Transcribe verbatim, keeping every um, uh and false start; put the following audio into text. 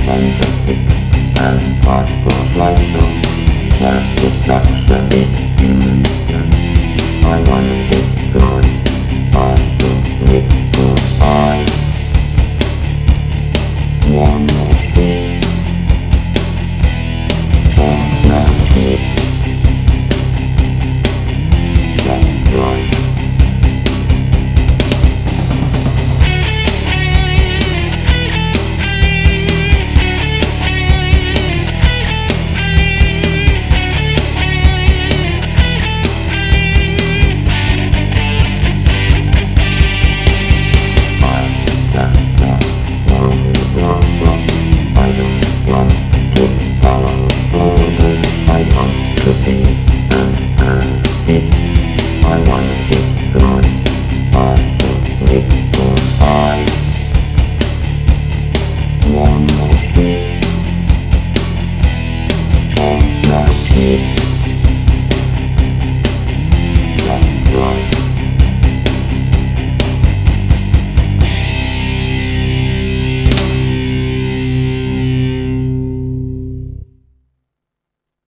fantastic and particle slideshow. That's the success. I want it good. I should it goodbye. One more thing. Fantastic. That's right. I don't want